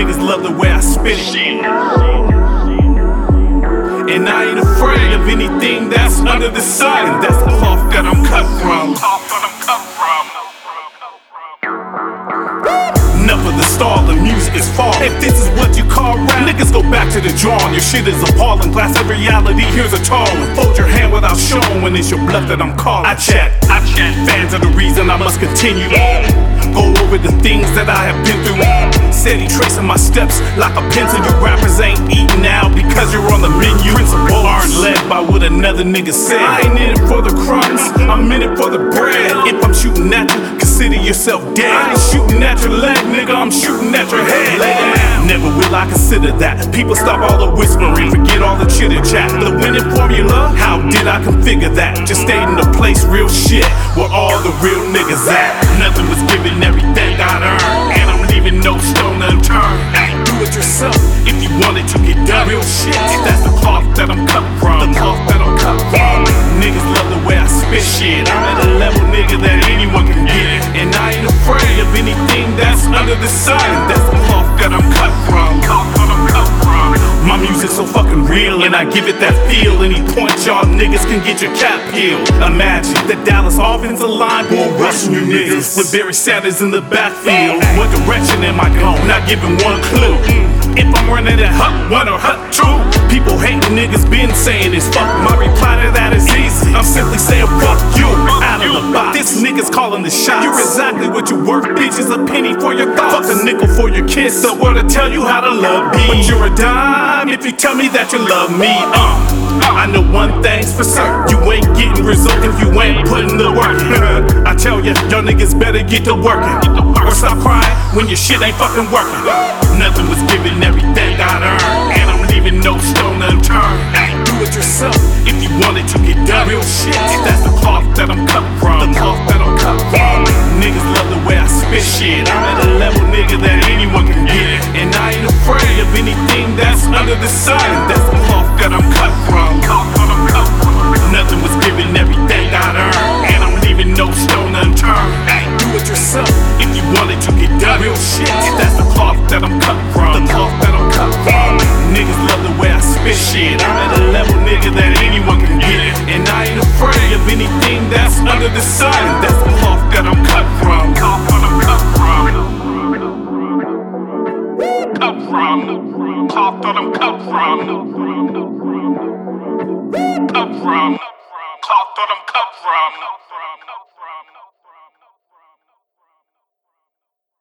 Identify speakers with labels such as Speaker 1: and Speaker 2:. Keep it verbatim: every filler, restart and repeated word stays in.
Speaker 1: Niggas love the way I spit it. And I ain't afraid of anything that's under the sun. And that's the cloth that I'm cut from. Enough of the stall, the music is falling. If this is what you call rap, niggas go back to the drawing. Your shit is appalling. Glass of reality, here's a tall one. Fold your hand without showing when it's your bluff that I'm calling. I chat, I chat. Fans are the reason I must continue. Go over the things that I have been through. Steady tracing my steps like a pencil. You rappers ain't eating now because you're on the menu. Principles aren't led by what another nigga said. I ain't in it for the crumbs, I'm in it for the bread. If I'm shooting at you, consider yourself dead. I ain't shooting at your leg, nigga, I'm shooting at your head. Never will I consider that. People stop all the whispering, forget all the chitter chat. The winning formula, how did I configure that? Just stayed in the place, real shit, where all the real niggas at. Nothing was given, everything got earned, and I'm leaving no stone unturned. Do it yourself if you want it to get done. Real shit, that's the cloth that I'm cut from. The cloth that I'm cut from. Niggas love the way I spit shit. I'm at a level, nigga, that anyone can get. And I ain't afraid of anything that's under the sun. That's the cloth that I'm cut from. Cloth that I'm cut from. My music's so fucking real, and I give it that feel. Any point y'all niggas can get your cap peeled. Imagine the Dallas offensive line bull rushing you niggas with Barry Sanders in the backfield. What direction am I going? Not giving one clue. If I'm running at hut one or hut two, people hating niggas been saying it's fuck. My reply to that is easy. I'm simply saying fuck you. Out of the box. This nigga's calling the shots. You're exactly what you worth, bitches. A penny for your thoughts. Fuck a nickel for your kiss. The word to tell you how to love me. But you're a dime if you tell me that you love me. Uh, I know one thing's for certain. You ain't getting results if you ain't putting the work in. I tell ya, y'all niggas better get to working. Or stop crying when your shit ain't fucking working. Nothing was given, everything got earned, and I'm leaving no stone unturned. Do it yourself if you want it to get done. Real shit, that's the cloth that I'm cut from. The cloth that I'm cut from. Niggas love the way I spit shit. I'm at a level, nigga, that anyone can get. And I ain't afraid of anything that's under the sun. That's the cloth that I'm cut from. Nothing was given, everything got earned, and I'm leaving no stone unturned. Do it yourself if you want it to get done. Real shit, that's the cloth that I'm cut from. The cloth that I'm cut from. Niggas love the way I spit shit. I'm at a level, nigga, that anyone can get. And I ain't afraid of anything that's under the sun. That's the cloth that I'm cut from. Cloth that I'm cut from. Cut from. Cloth that I'm cut from. Cut from. Cloth that I'm cut from.